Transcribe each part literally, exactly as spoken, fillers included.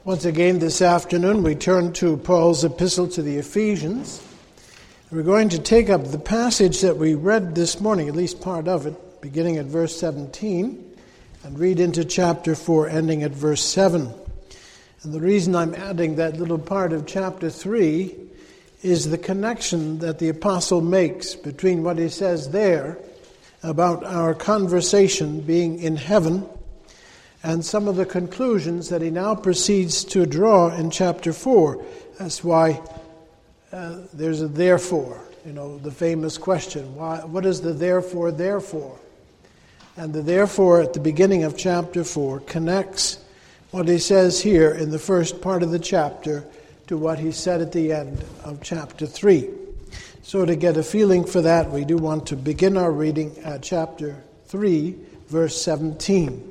Once again this afternoon we turn to Paul's epistle to the Ephesians. We're going to take up the passage that we read this morning, at least part of it, beginning at verse seventeen, and read into chapter four, ending at verse seven. And the reason I'm adding that little part of chapter three is the connection that the apostle makes between what he says there about our conversation being in heaven and some of the conclusions that he now proceeds to draw in chapter four. That's why uh, there's a therefore, you know, the famous question, why, what is the therefore, therefore? And the therefore at the beginning of chapter four connects what he says here in the first part of the chapter to what he said at the end of chapter three. So to get a feeling for that, we do want to begin our reading at chapter three, verse seventeen.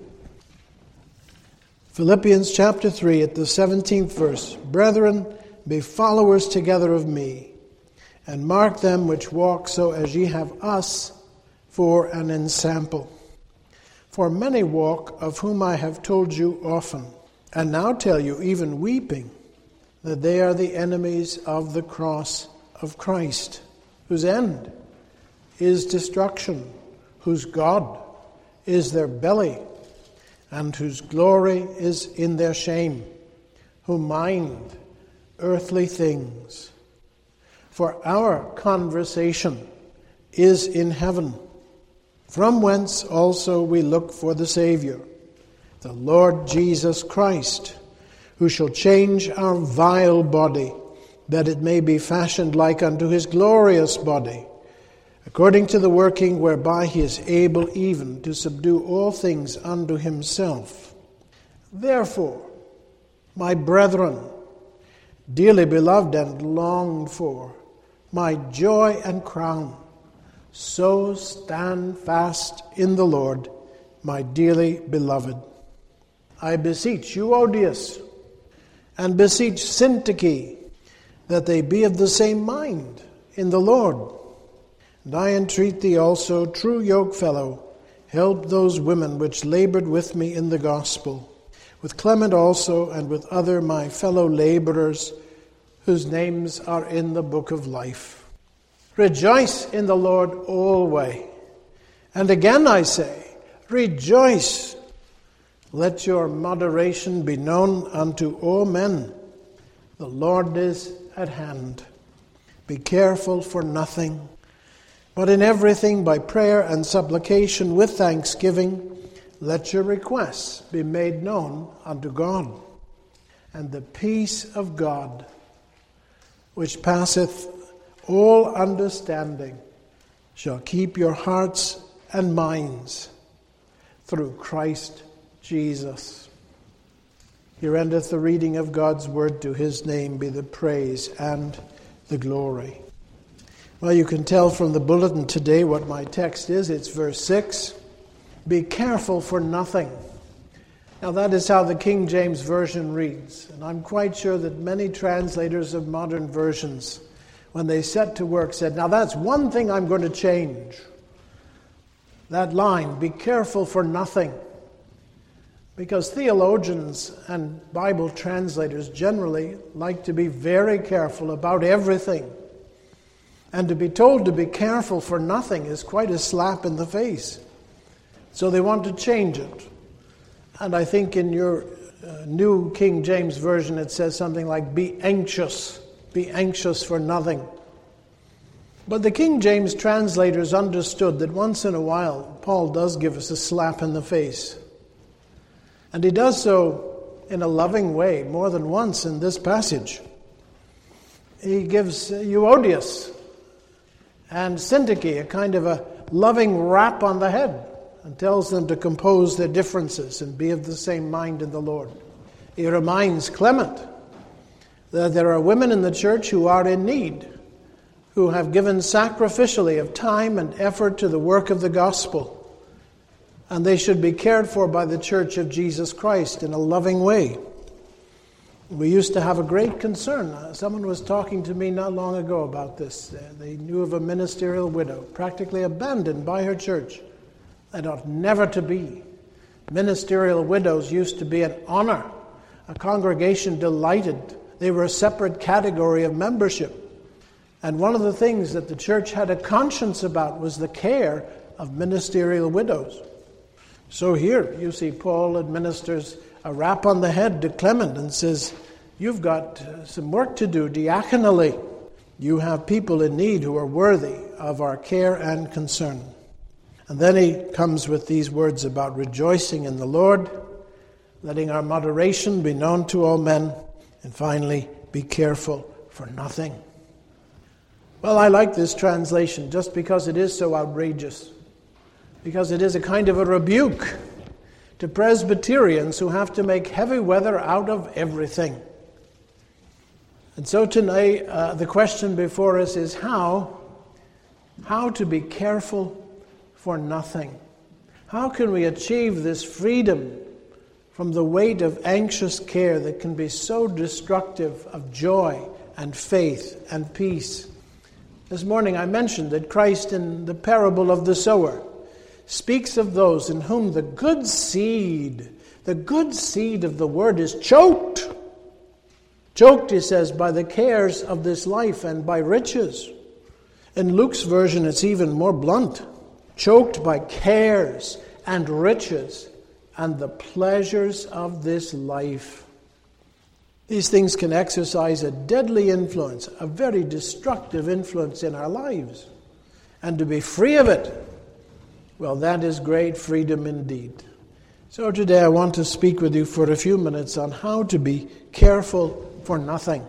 Philippians chapter three at the seventeenth verse. Brethren, be followers together of me, and mark them which walk so as ye have us for an ensample. For many walk, of whom I have told you often, and now tell you, even weeping, that they are the enemies of the cross of Christ, whose end is destruction, whose God is their belly, and whose glory is in their shame, who mind earthly things. For our conversation is in heaven, from whence also we look for the Savior, the Lord Jesus Christ, who shall change our vile body, that it may be fashioned like unto his glorious body, according to the working whereby he is able even to subdue all things unto himself. Therefore, my brethren, dearly beloved and longed for, my joy and crown, so stand fast in the Lord, my dearly beloved. I beseech Euodias and beseech Syntyche that they be of the same mind in the Lord. And I entreat thee also, true yokefellow, help those women which labored with me in the gospel, with Clement also, and with other my fellow laborers, whose names are in the book of life. Rejoice in the Lord always. And again I say, rejoice. Let your moderation be known unto all men. The Lord is at hand. Be careful for nothing, but in everything by prayer and supplication with thanksgiving, let your requests be made known unto God. And the peace of God, which passeth all understanding, shall keep your hearts and minds through Christ Jesus. Here endeth the reading of God's word. To his name be the praise and the glory. Well, you can tell from the bulletin today what my text is. It's verse six. Be careful for nothing. Now that is how the King James Version reads. And I'm quite sure that many translators of modern versions, when they set to work, said, now that's one thing I'm going to change. That line, be careful for nothing. Because theologians and Bible translators generally like to be very careful about everything. And to be told to be careful for nothing is quite a slap in the face. So they want to change it. And I think in your uh, new King James Version it says something like, be anxious. Be anxious for nothing. But the King James translators understood that once in a while Paul does give us a slap in the face. And he does so in a loving way more than once in this passage. He gives Euodias and Syntyche a kind of a loving rap on the head and tells them to compose their differences and be of the same mind in the Lord. He reminds Clement that there are women in the church who are in need, who have given sacrificially of time and effort to the work of the gospel, and they should be cared for by the Church of Jesus Christ in a loving way. We used to have a great concern. Someone was talking to me not long ago about this. They knew of a ministerial widow, practically abandoned by her church. That ought never to be. Ministerial widows used to be an honor a congregation delighted. They were a separate category of membership. And one of the things that the church had a conscience about was the care of ministerial widows. So here you see Paul administers a rap on the head to Clement and says, you've got some work to do diaconally. You have people in need who are worthy of our care and concern. And then he comes with these words about rejoicing in the Lord, letting our moderation be known to all men, and finally, be careful for nothing. Well, I like this translation just because it is so outrageous, because it is a kind of a rebuke to Presbyterians who have to make heavy weather out of everything. And so tonight, uh, the question before us is how, how to be careful for nothing. How can we achieve this freedom from the weight of anxious care that can be so destructive of joy and faith and peace? This morning I mentioned that Christ in the parable of the sower speaks of those in whom the good seed, the good seed of the word is choked. Choked, he says, by the cares of this life and by riches. In Luke's version, it's even more blunt. Choked by cares and riches and the pleasures of this life. These things can exercise a deadly influence, a very destructive influence in our lives. And to be free of it, well, that is great freedom indeed. So today I want to speak with you for a few minutes on how to be careful for nothing.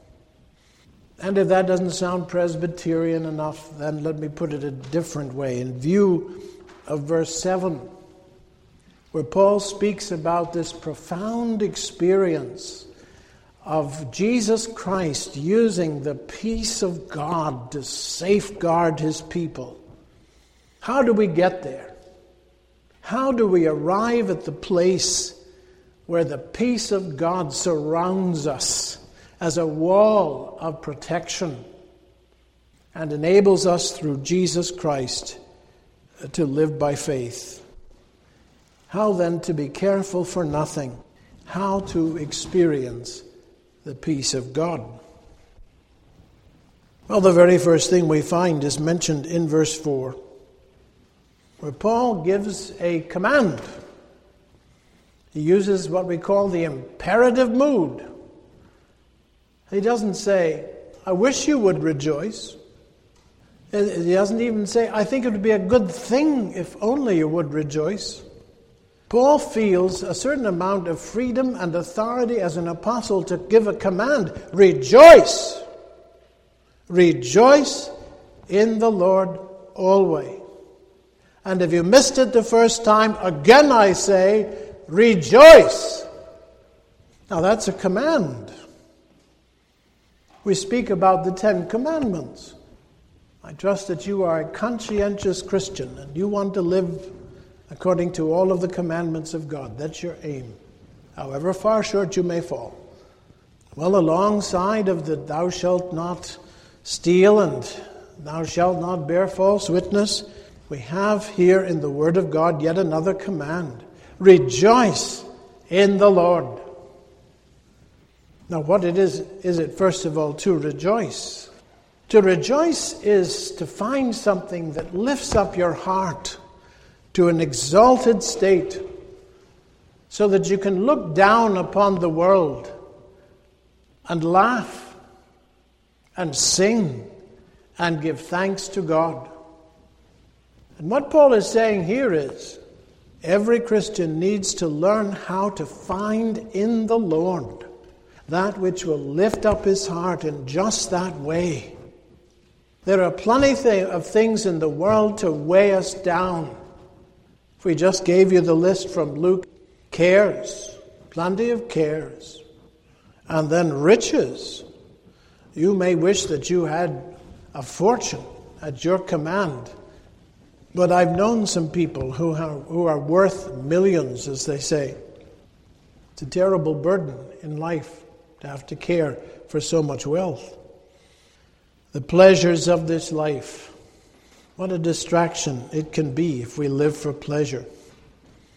And if that doesn't sound Presbyterian enough, then let me put it a different way. In view of verse seven, where Paul speaks about this profound experience of Jesus Christ using the peace of God to safeguard his people. How do we get there? How do we arrive at the place where the peace of God surrounds us as a wall of protection and enables us through Jesus Christ to live by faith? How then to be careful for nothing? How to experience the peace of God? Well, the very first thing we find is mentioned in verse four, where Paul gives a command. He uses what we call the imperative mood. He doesn't say, I wish you would rejoice. He doesn't even say, I think it would be a good thing if only you would rejoice. Paul feels a certain amount of freedom and authority as an apostle to give a command. Rejoice! Rejoice in the Lord always. And if you missed it the first time, again I say, rejoice! Now that's a command. We speak about the Ten Commandments. I trust that you are a conscientious Christian and you want to live according to all of the commandments of God. That's your aim, however far short you may fall. Well, alongside of the thou shalt not steal and thou shalt not bear false witness, we have here in the Word of God yet another command. Rejoice in the Lord. Now, what it is, is it first of all to rejoice? To rejoice is to find something that lifts up your heart to an exalted state so that you can look down upon the world and laugh and sing and give thanks to God. And what Paul is saying here is every Christian needs to learn how to find in the Lord that which will lift up his heart in just that way. There are plenty of things in the world to weigh us down. If we just gave you the list from Luke, cares, plenty of cares, and then riches. You may wish that you had a fortune at your command. But I've known some people who are, who are worth millions, as they say. It's a terrible burden in life to have to care for so much wealth. The pleasures of this life. What a distraction it can be if we live for pleasure.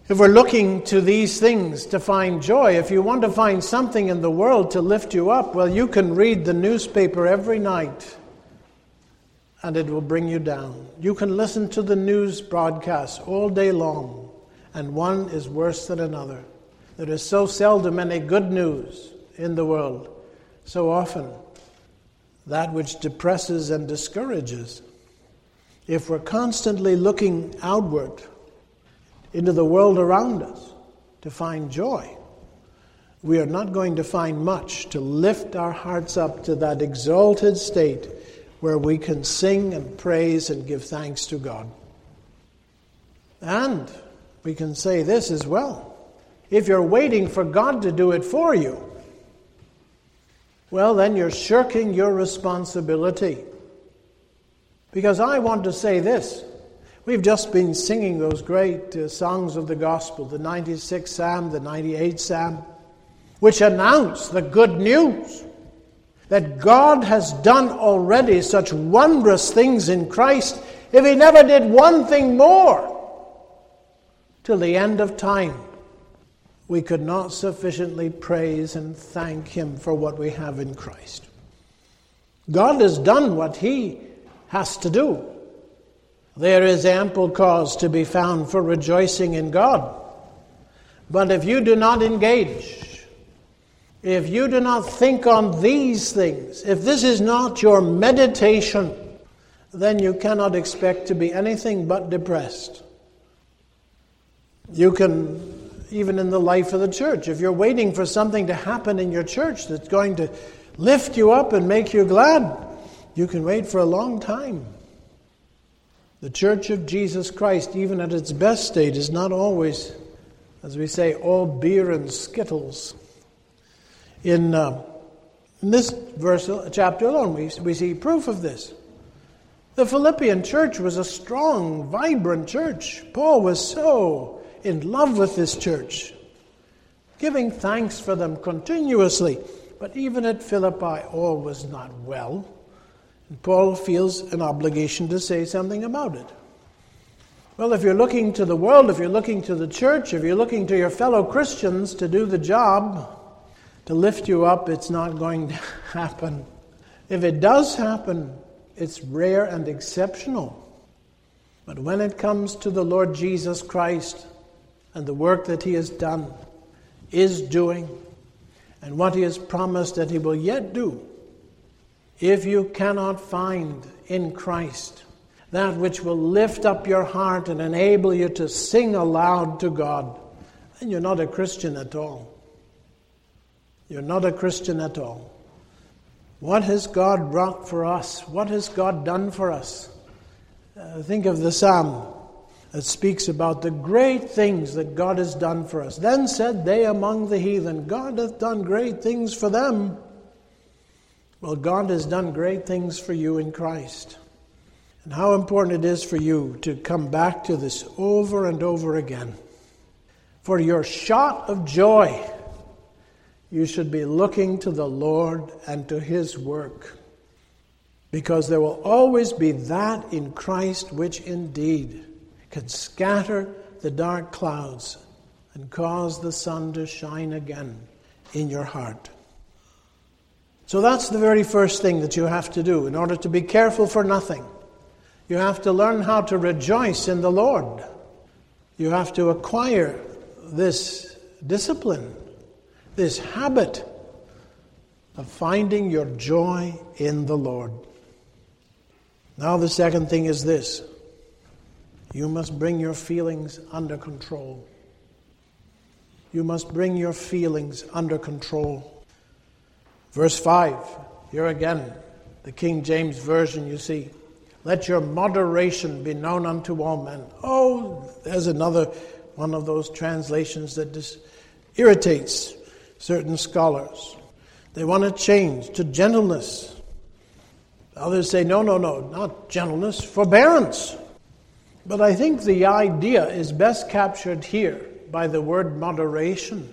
If we're looking to these things to find joy, if you want to find something in the world to lift you up, well, you can read the newspaper every night and it will bring you down. You can listen to the news broadcasts all day long, and one is worse than another. There is so seldom any good news in the world. So often, that which depresses and discourages. If we're constantly looking outward into the world around us to find joy, we are not going to find much to lift our hearts up to that exalted state where we can sing and praise and give thanks to God. And we can say this as well. If you're waiting for God to do it for you, well, then you're shirking your responsibility. Because I want to say this. We've just been singing those great uh, songs of the gospel, the ninety-sixth Psalm, the ninety-eighth Psalm, which announce the good news that God has done already such wondrous things in Christ. If He never did one thing more till the end of time, we could not sufficiently praise and thank Him for what we have in Christ. God has done what He has to do. There is ample cause to be found for rejoicing in God. But if you do not engage, if you do not think on these things, if this is not your meditation, then you cannot expect to be anything but depressed. You can, even in the life of the church, if you're waiting for something to happen in your church that's going to lift you up and make you glad, you can wait for a long time. The Church of Jesus Christ, even at its best state, is not always, as we say, all beer and skittles. In, uh, in this verse, chapter alone, we, we see proof of this. The Philippian church was a strong, vibrant church. Paul was so in love with this church, giving thanks for them continuously. But even at Philippi, all was not well. And Paul feels an obligation to say something about it. Well, if you're looking to the world, if you're looking to the church, if you're looking to your fellow Christians to do the job, to lift you up, it's not going to happen. If it does happen, it's rare and exceptional. But when it comes to the Lord Jesus Christ and the work that He has done, is doing, and what He has promised that He will yet do, if you cannot find in Christ that which will lift up your heart and enable you to sing aloud to God, then you're not a Christian at all. You're not a Christian at all. What has God wrought for us? What has God done for us? Uh, think of the psalm that speaks about the great things that God has done for us. Then said they among the heathen, God hath done great things for them. Well, God has done great things for you in Christ. And how important it is for you to come back to this over and over again. For your shot of joy, you should be looking to the Lord and to His work. Because there will always be that in Christ which indeed can scatter the dark clouds and cause the sun to shine again in your heart. So that's the very first thing that you have to do in order to be careful for nothing. You have to learn how to rejoice in the Lord. You have to acquire this discipline, this habit of finding your joy in the Lord. Now the second thing is this. You must bring your feelings under control. You must bring your feelings under control. Verse five, here again, the King James Version, you see. Let your moderation be known unto all men. Oh, there's another one of those translations that just irritates certain scholars. They want to change to gentleness. Others say, no, no, no, not gentleness, forbearance. But I think the idea is best captured here by the word moderation.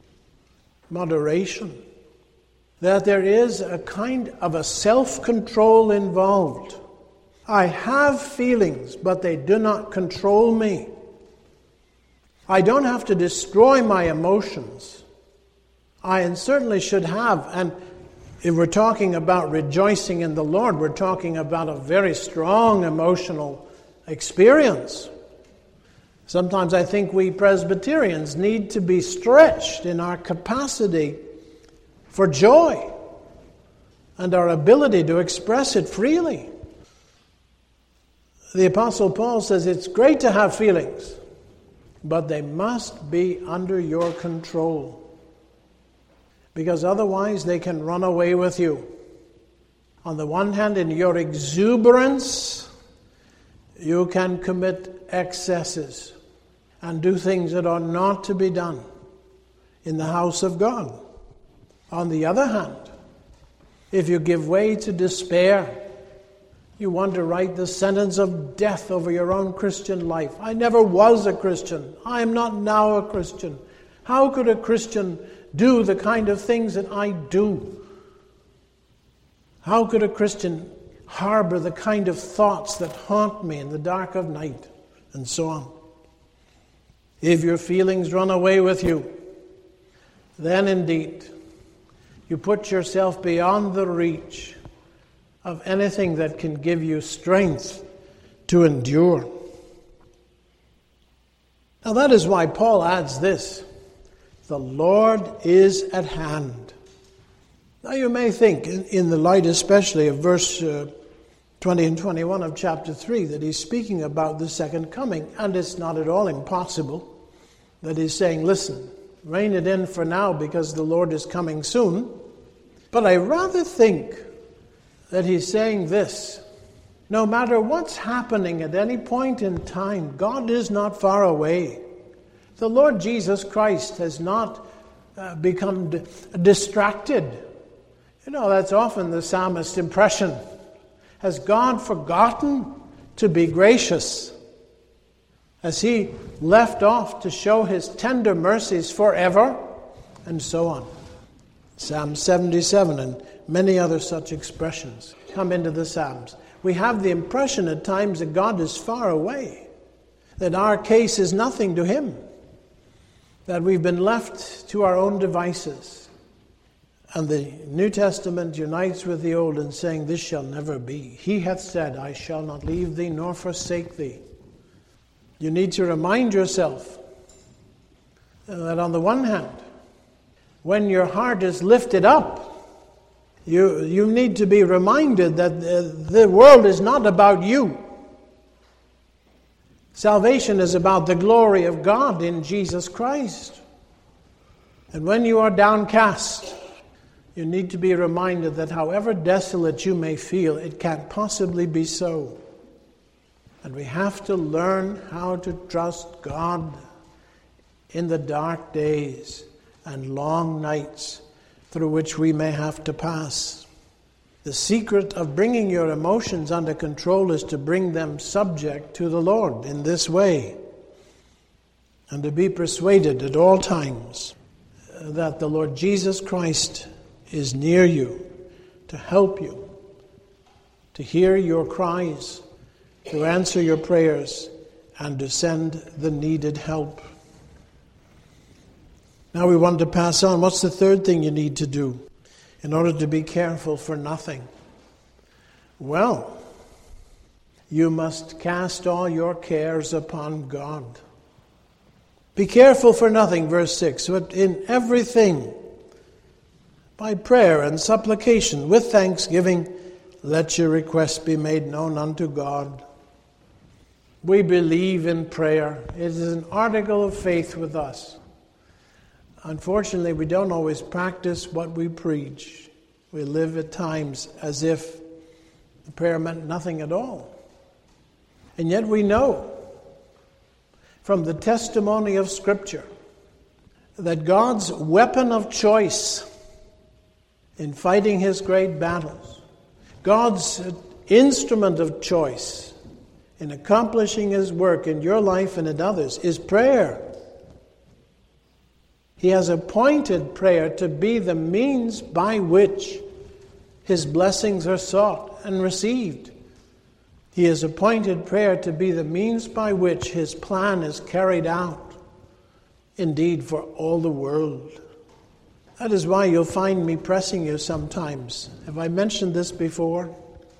Moderation. That there is a kind of a self-control involved. I have feelings, but they do not control me. I don't have to destroy my emotions. I certainly should have. And if we're talking about rejoicing in the Lord, we're talking about a very strong emotional experience. Sometimes I think we Presbyterians need to be stretched in our capacity for joy and our ability to express it freely. The Apostle Paul says it's great to have feelings, but they must be under your control, because otherwise they can run away with you. On the one hand, in your exuberance, you can commit excesses and do things that are not to be done in the house of God. On the other hand, if you give way to despair, you want to write the sentence of death over your own Christian life. I never was a Christian. I am not now a Christian. How could a Christian do the kind of things that I do? How could a Christian harbor the kind of thoughts that haunt me in the dark of night? And so on. If your feelings run away with you, then indeed you put yourself beyond the reach of anything that can give you strength to endure. Now that is why Paul adds this: the Lord is at hand. Now you may think, in, in the light especially of verse uh, twenty and twenty-one of chapter three, that he's speaking about the second coming, and it's not at all impossible that he's saying, listen, rein it in for now because the Lord is coming soon. But I rather think that he's saying this: no matter what's happening at any point in time, God is not far away. The Lord Jesus Christ has not uh, become d- distracted. You know, that's often the psalmist's impression. Has God forgotten to be gracious? Has he left off to show his tender mercies forever? And so on. Psalm seventy-seven and many other such expressions come into the Psalms. We have the impression at times that God is far away, that our case is nothing to him, that we've been left to our own devices. And the New Testament unites with the Old in saying, this shall never be. He hath said, I shall not leave thee nor forsake thee. You need to remind yourself that on the one hand, when your heart is lifted up, you, you need to be reminded that the, the world is not about you. Salvation is about the glory of God in Jesus Christ. And when you are downcast, you need to be reminded that however desolate you may feel, it can't possibly be so. And we have to learn how to trust God in the dark days and long nights through which we may have to pass. The secret of bringing your emotions under control is to bring them subject to the Lord in this way, and to be persuaded at all times that the Lord Jesus Christ is near you to help you, to hear your cries, to answer your prayers, and to send the needed help. Now we want to pass on. What's the third thing you need to do in order to be careful for nothing? Well, you must cast all your cares upon God. Be careful for nothing, verse six, but in everything, by prayer and supplication, with thanksgiving, let your requests be made known unto God. We believe in prayer. It is an article of faith with us. Unfortunately, we don't always practice what we preach. We live at times as if the prayer meant nothing at all. And yet we know from the testimony of Scripture that God's weapon of choice in fighting his great battles, God's instrument of choice in accomplishing his work in your life and in others, is prayer. He has appointed prayer to be the means by which his blessings are sought and received. He has appointed prayer to be the means by which his plan is carried out. indeed for all the world. That is why you'll find me pressing you sometimes. Have I mentioned this before?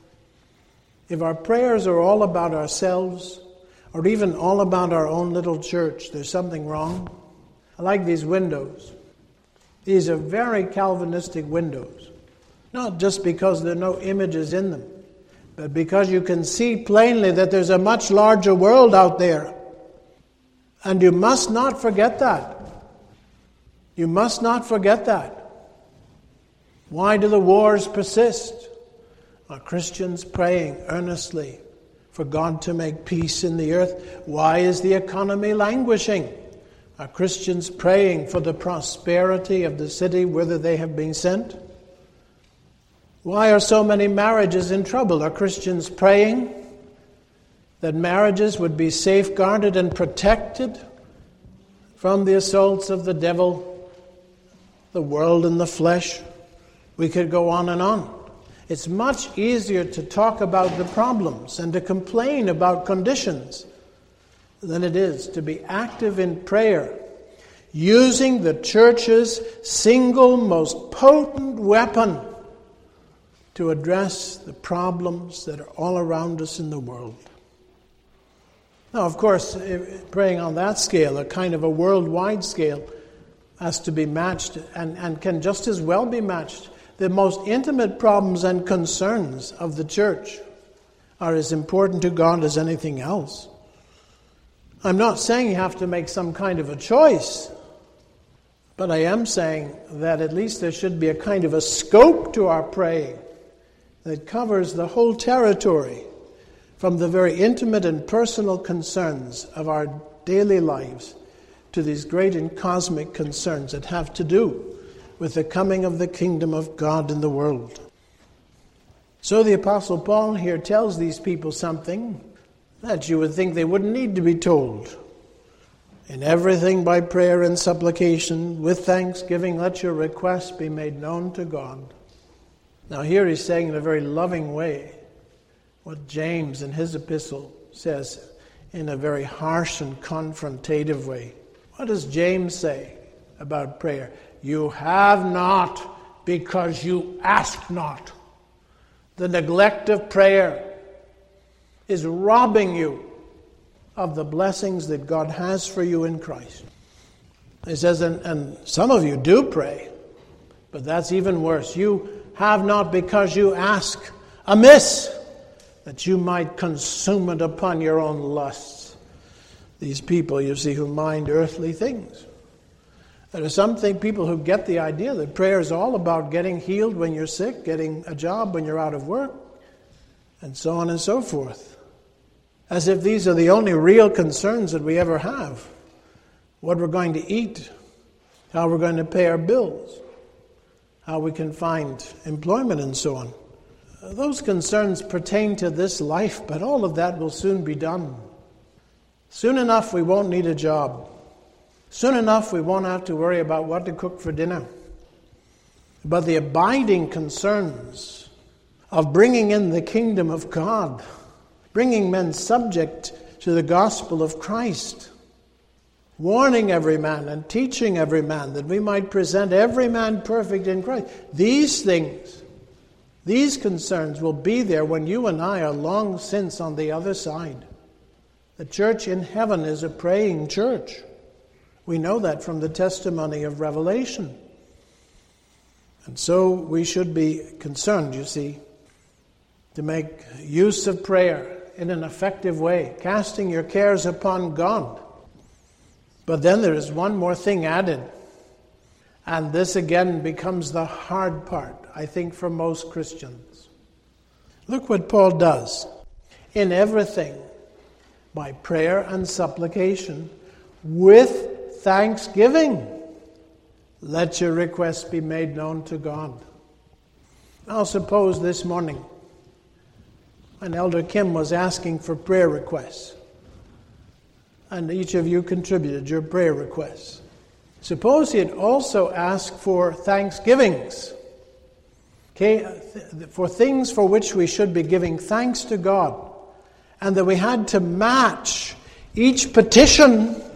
If our prayers are all about ourselves, or even all about our own little church, there's something wrong. I like these windows. These are very Calvinistic windows. Not just because there are no images in them, but because you can see plainly that there's a much larger world out there. And you must not forget that. You must not forget that. Why do the wars persist? Are Christians praying earnestly for God to make peace in the earth? Why is the economy languishing? Are Christians praying for the prosperity of the city whither they have been sent? Why are so many marriages in trouble? Are Christians praying that marriages would be safeguarded and protected from the assaults of the devil, the world, and the flesh? We could go on and on. It's much easier to talk about the problems and to complain about conditions than it is to be active in prayer, using the church's single most potent weapon to address the problems that are all around us in the world. Now, of course, praying on that scale, a kind of a worldwide scale, has to be matched and, and can just as well be matched. The most intimate problems and concerns of the church are as important to God as anything else. I'm not saying you have to make some kind of a choice, but I am saying that at least there should be a kind of a scope to our praying that covers the whole territory, from the very intimate and personal concerns of our daily lives to these great and cosmic concerns that have to do with the coming of the kingdom of God in the world. So the Apostle Paul here tells these people something that you would think they wouldn't need to be told. In everything by prayer and supplication, with thanksgiving, let your requests be made known to God. Now here he's saying in a very loving way what James in his epistle says in a very harsh and confrontative way. What does James say about prayer? You have not because you ask not. The neglect of prayer is robbing you of the blessings that God has for you in Christ. He says, and, and some of you do pray, but that's even worse. You have not because you ask amiss, that you might consume it upon your own lusts. These people, you see, who mind earthly things. There are some think people who get the idea that prayer is all about getting healed when you're sick, getting a job when you're out of work, and so on and so forth. As if these are the only real concerns that we ever have. What we're going to eat, how we're going to pay our bills, how we can find employment, and so on. Those concerns pertain to this life, but all of that will soon be done. Soon enough we won't need a job. Soon enough we won't have to worry about what to cook for dinner. But the abiding concerns of bringing in the kingdom of God, bringing men subject to the gospel of Christ, warning every man and teaching every man that we might present every man perfect in Christ. These things, these concerns will be there when you and I are long since on the other side. The church in heaven is a praying church. We know that from the testimony of Revelation. And so we should be concerned, you see, to make use of prayer in an effective way, casting your cares upon God. But then there is one more thing added. And this again becomes the hard part, I think, for most Christians. Look what Paul does. In everything, by prayer and supplication, with thanksgiving, let your requests be made known to God. Now suppose this morning, when Elder Kim was asking for prayer requests, and each of you contributed your prayer requests. Suppose he had also asked for thanksgivings, okay, for things for which we should be giving thanks to God, and that we had to match each petition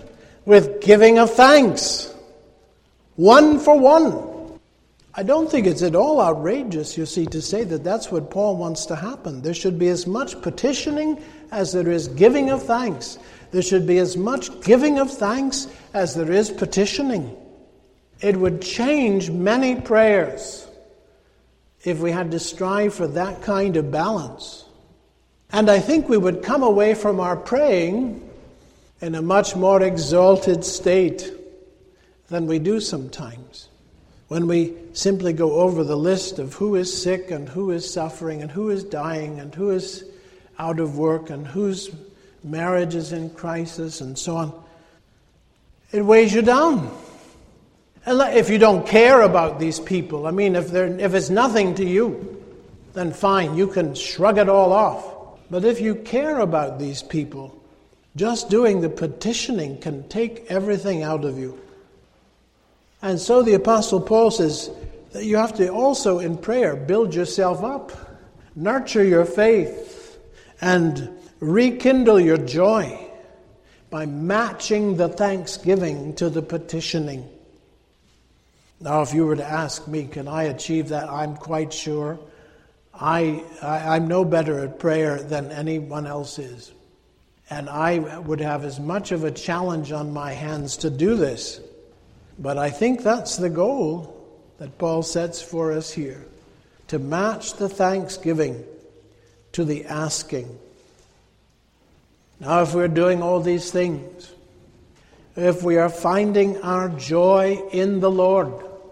with giving of thanks, one for one. I don't think it's at all outrageous, you see, to say that that's what Paul wants to happen. There should be as much petitioning as there is giving of thanks. There should be as much giving of thanks as there is petitioning. It would change many prayers if we had to strive for that kind of balance. And I think we would come away from our praying in a much more exalted state than we do sometimes, when we simply go over the list of who is sick and who is suffering and who is dying and who is out of work and whose marriage is in crisis and so on. It weighs you down. And if you don't care about these people, I mean, if they're, if it's nothing to you, then fine, you can shrug it all off. But if you care about these people, just doing the petitioning can take everything out of you. And so the Apostle Paul says that you have to also in prayer build yourself up, nurture your faith, and rekindle your joy by matching the thanksgiving to the petitioning. Now, if you were to ask me, can I achieve that? I'm quite sure. I, I, I'm no better at prayer than anyone else is. And I would have as much of a challenge on my hands to do this. But I think that's the goal that Paul sets for us here, to match the thanksgiving to the asking. Now, if we're doing all these things, if we are finding our joy in the Lord,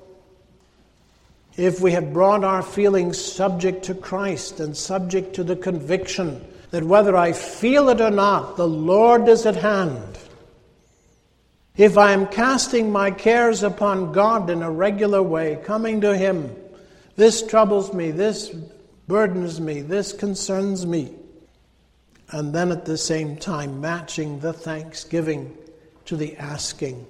if we have brought our feelings subject to Christ and subject to the conviction that whether I feel it or not, the Lord is at hand. If I am casting my cares upon God in a regular way, coming to Him, this troubles me, this burdens me, this concerns me, and then at the same time matching the thanksgiving to the asking.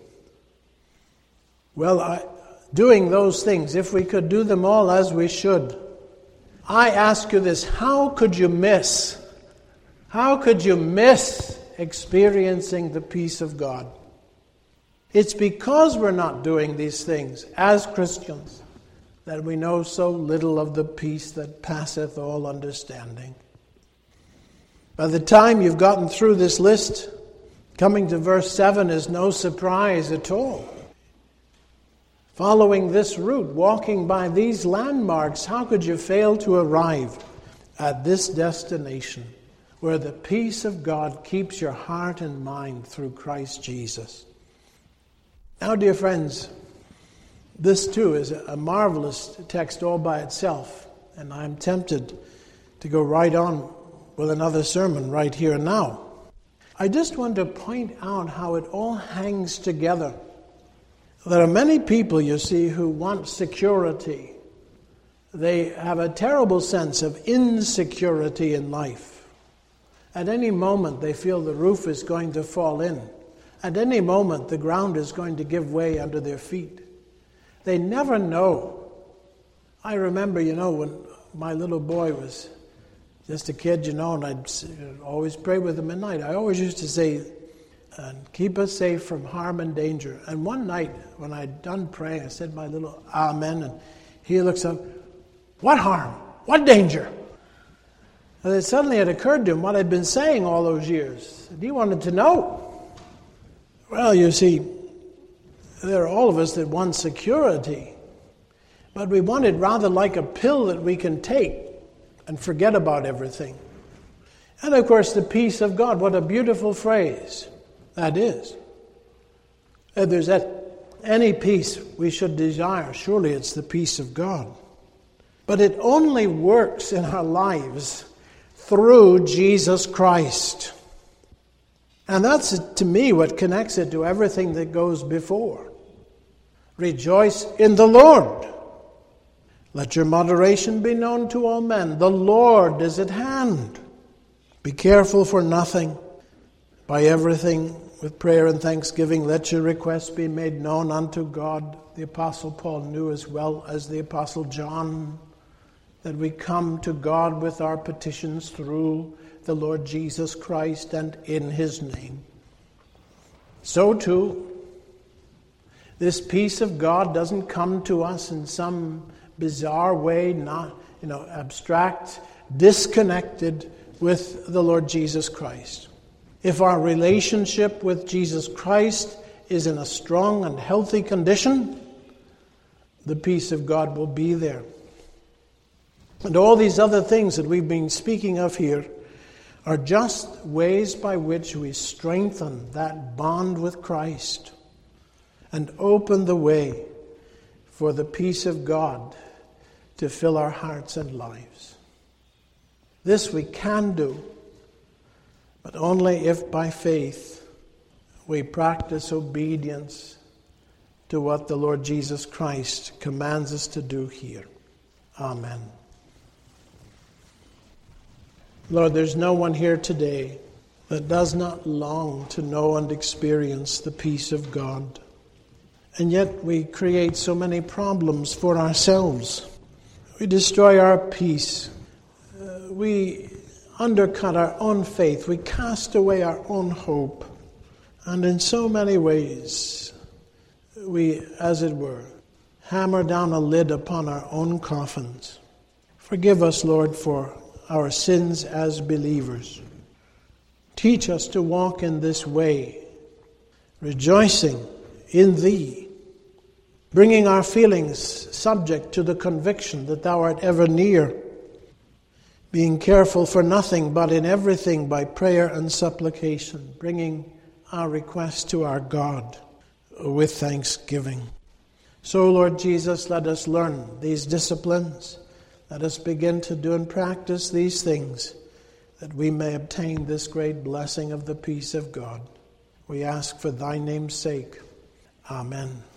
Well, I, doing those things, if we could do them all as we should, I ask you this, how could you miss? How could you miss experiencing the peace of God? It's because we're not doing these things as Christians that we know so little of the peace that passeth all understanding. By the time you've gotten through this list, coming to verse seven is no surprise at all. Following this route, walking by these landmarks, how could you fail to arrive at this destination where the peace of God keeps your heart and mind through Christ Jesus? Now, dear friends, this too is a marvelous text all by itself, and I'm tempted to go right on with another sermon right here and now. I just want to point out how it all hangs together. There are many people, you see, who want security. They have a terrible sense of insecurity in life. At any moment, they feel the roof is going to fall in. At any moment, the ground is going to give way under their feet. They never know. I remember, you know, when my little boy was just a kid, you know, and I'd always pray with him at night. I always used to say, and keep us safe from harm and danger. And one night, when I'd done praying, I said my little amen, and he looks up, what harm? What danger? And it suddenly had occurred to him what I'd been saying all those years. And he wanted to know. Well, you see, there are all of us that want security, but we want it rather like a pill that we can take and forget about everything. And of course, the peace of God, what a beautiful phrase that is. If there's any peace we should desire, surely it's the peace of God. But it only works in our lives through Jesus Christ. And that's, to me, what connects it to everything that goes before. Rejoice in the Lord. Let your moderation be known to all men. The Lord is at hand. Be careful for nothing. By everything, with prayer and thanksgiving, let your requests be made known unto God. The Apostle Paul knew as well as the Apostle John that we come to God with our petitions through the Lord Jesus Christ and in His name. So too, this peace of God doesn't come to us in some bizarre way, not, you know, abstract, disconnected with the Lord Jesus Christ. If our relationship with Jesus Christ is in a strong and healthy condition, the peace of God will be there. And all these other things that we've been speaking of here are just ways by which we strengthen that bond with Christ and open the way for the peace of God to fill our hearts and lives. This we can do, but only if by faith we practice obedience to what the Lord Jesus Christ commands us to do here. Amen. Lord, there's no one here today that does not long to know and experience the peace of God. And yet we create so many problems for ourselves. We destroy our peace. Uh, we undercut our own faith. We cast away our own hope. And in so many ways, we, as it were, hammer down a lid upon our own coffins. Forgive us, Lord, for our sins as believers. Teach us to walk in this way, rejoicing in Thee, bringing our feelings subject to the conviction that Thou art ever near, being careful for nothing but in everything by prayer and supplication, bringing our requests to our God with thanksgiving. So, Lord Jesus, let us learn these disciplines. Let us begin to do and practice these things that we may obtain this great blessing of the peace of God. We ask for Thy name's sake. Amen.